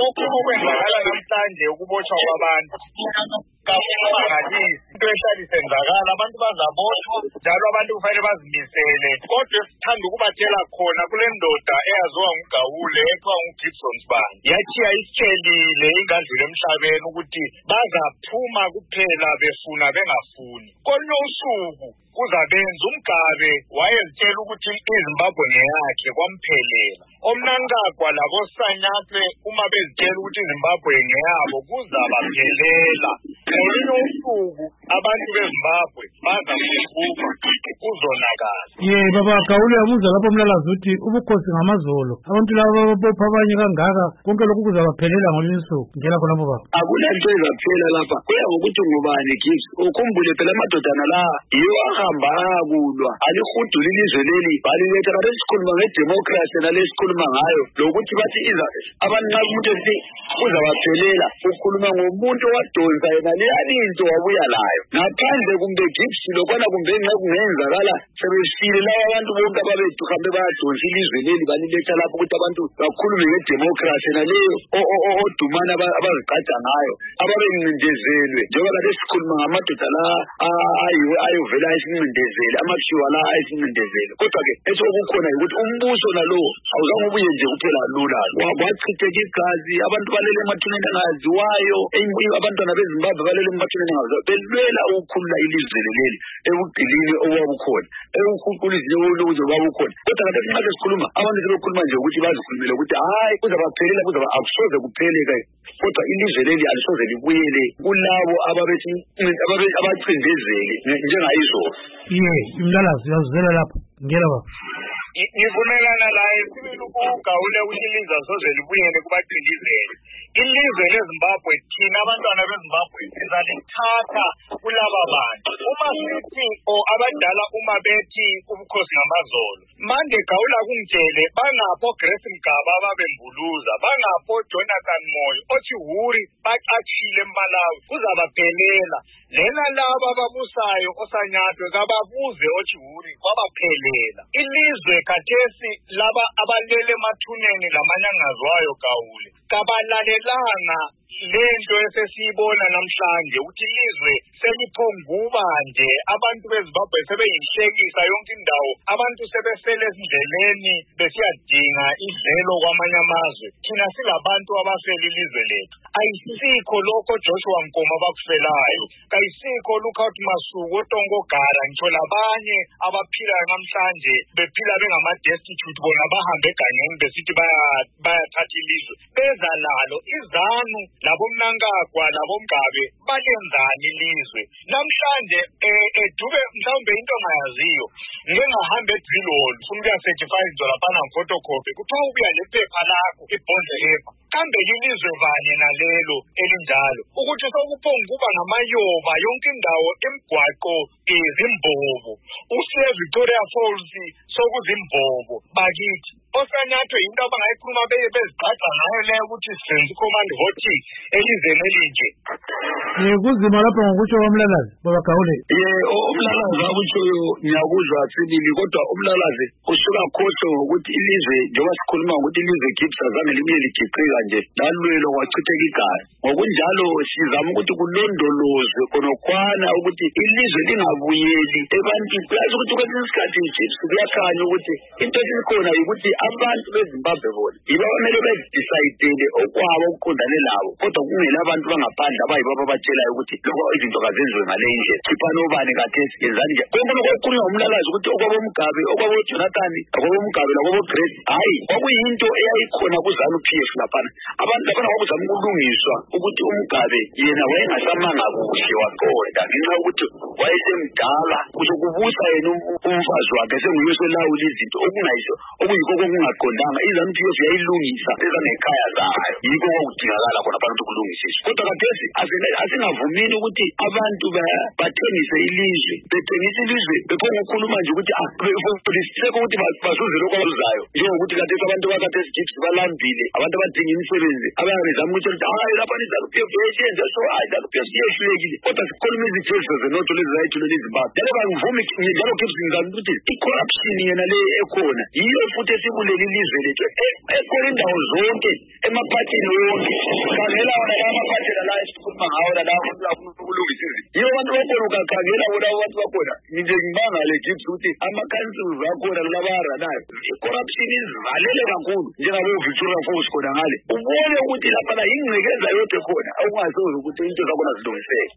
lokhu okwenzakala namhlanje ukubotshwa kwabantu kabangathi into ehlala isenzakala, abantu bazaboshwa njalo abantu kufanele bazimisele. Kodwa sithanda ukubathela khona kule ndoda eyaziwa nguGawule ekuthiwa nguGibson Sibanda, yatshiya isitshelile ingadlula emhlabeni ukuthi bazaphuma kuphela befuna bengafuni. Kolunye usuku kuzabenza uMgabe wayezitshela ukuthi iZimbabwe ngeyakhe kwamphelela. Omnankagwa laboSanyathwe uma bezitshela ukuthi iZimbabwe ngeyabo kuzabaphelela. Kolunye usuku abantu beZimbabwe bazakuvuka kuzonakala. Baba Gawule yabuza lapho Mlalazi uthi ubukhosi ngamazolo, abantu laba babopha abanye kangaka konke lokhu kuzabaphelela ngolunye usuku. Ngela khonapho baba. Akunanto ezaphela lapha, kuya ngokuthi ngubani Gibbs. Ukhumbule phela amadodana la yiwo ahamba akulwa alihudula ilizwe leli, baliletha kade sikhuluma ngedemocracy nalesikhuluma ngayo lokuthi bathi abantu nxa umuntu ethi uzabaphelela ukhuluma ngomuntu owadonsa yena leyalinto wabuya layo. Ngaphandle kumbe Gibbs lokwana kumbe nxa kungenzakala sebefile laba abantu bonke ababehambe bayadonsa ilizwe leli baliletha lapho ukuthi abantu bakhulume ngedemocracy naleyo odumana abazigqaja ngayo ababencindezelwe njengoba kade sikhuluma ngamadoda la ayovela esincindezele amashiwa la ayesincindezele. Kodwa-ke esokukhona ukuthi umbuso nalowo awuzange ubuye nje kuphela lula, kwachitheka igazi, abantu balele emathuneni angaziwayo, abantwana beZimbabwe balele emathuneni angaziwayo belwela ukukhulula ilizwe leli ebugqilini obabukhona ebukhulukulizini lokuze babukhona. Kodwa kade nxa sesikhuluma abantu sebekhuluma nje ukuthi bazikhulumele ukuthi hayi kuzabaphelela, akusoze kupheleke, kodwa ilizwe leli alisoze libuyele kulabo abacindezeli njengayizolo. Mlalazi uyazizela lapho. Ngela baba. Ngivumelana laye sibili uGawule ukuthi ilizwe alisoze libuyele kubacindezeli. Ilizwe leZimbabwe thina abantwana beZimbabwe sizalithatha kulaba bantu. Uma sithi abadala uma bethi ubukhosi ngamazolo, manje Gawule akungitshele bangapho Grace Mgaba ababembuluza, bangapho Jonathan Moyo othi huri bacatshile eMalawi kuzabaphelela. Lena laba ababusayo oSanyathwe kababuze othi huri kwabaphelela. Ilizwe khathesi laba abalele emathuneni lamanye angaziwayo Gawule kabalalelanga lento esesiyibona namhlanje ukuthi ilizwe seliphonguba nje, abantu beZimbabwe sebeyinhlekisa yonke indawo, abantu sebesele ezindleleni besiyadinga idlelo kwamanye amazwe. Thina silabantu abafela ilizwe lethu. Ayisikho lokho Joshua Nkomo abakufelayo, kayisikho Lookout Masuku oTongo Gara, ngitsho labanye abaphila namhlanje bephila bengama-destitute, bona bahamba egangeni besithi bayathatha ilizwe. Beza lalo iZanu labomnankagwa labomgabe balenzani ilizwe namhlanje. Dube mhlawumbe into ongayaziyo, ngike ngahamba eDrillhall ufuna ukuya-certify laphana ngifotocopy, kuthiwa ubuya lephepha lakho ibhondle lepha, kambe lilizwe banye nalelo elinjalo ukuthi sokuphonguba ngamayoba yonke indawo, imigwaqo izimbobo, useVictoria Falls sokuzimbobo bakithi. oSanyathwe into abangayikhuluma bezigqaxa ngayo leyo ukuthi senze command voting elizweni elinje. Kuzima lapho ngokutsho kwaMlalazi baba Gawule. Umlalazi akutshoyo ngiyakuzwa sibili, kodwa umlalazi usuka khohlwe ukuthi ilizwe njengoba sikhuluma ukuthi ilizwe Gibbs azange libuye ligiqika nje lalwelo kwachitheka igazi. Ngokunjalo sizama ukuthi kulondolozwe khonokwana ukuthi ilizwe lingabuyeli ebantwini. Kuyazi ukuthi kwesinye isikhathi Gibbs kuyakhanya ukuthi into esikhona ukuthi abantu beZimbabwe bona yibo abamele bedecide okwabo okuqondane labo, kodwa kungela abantu bangaphandle abayibo abatshelayo ukuthi lokho izinto kazenziwe ngale indlela. Khiphani obani kathesi yenzani nje. Konke okukhulunywa ngumlalazi ukuthi okwabomgabe, okwaboJonathan, okwabomgabe lakwabo-Grace, hayi kwakuyinto eyayikhona kuZANU PF laphana. Abantu laphana kwakuzama ukulungiswa ukuthi uMgabe yena wayengasamanga kuhle waqonda ngenxa yokuthi wayesemdala kuzokubusa yena umfazi wakhe senguye oselawula izinto okuyikho okungaqondanga. iZANU PF yayilungisa ezanekhaya zayo, yikho kwakudingakala khona abantu ukulungisiswa. Kodwa kathesi asingavumini ukuthi abantu bathengise ilizwe, bethengisa ilizwe bephonga ukukhuluma nje ukuthi befundiseke ukuthi bazuze lokho abazuzayo, njengokuthi kathesi abantu bakathesi Gibbs balambile, abantu abadinga imisebenzi abazama ukuthi hayi lapha iZANU PF yenze so, hayi iZANU PF yehlulekile. Kodwa sikhuluma izithezo zenotho lezi zayithulela iZimbabwe. Njalo kangivumi njalo Gibbs ngizama ukuthi i-corruption yena le ekhona yiyo futhi kuleli lizwe lethu ekhona indawo zonke emaphathini wonke khangela wona la maphathini la esikhuluma ngawo la ukulungisa izinto yibo abantu bakhona ukakhangela bona abantu bakhona nje ngibangale Gibbs ukuthi ama-councils akhona labaranayo i-corruption izivalele kakhulu njengabo Victoria Falls khona ngale ubone ukuthi lapha ingcekeza yodwa khona awungasoze ukuthi into zakhona zilungiseke.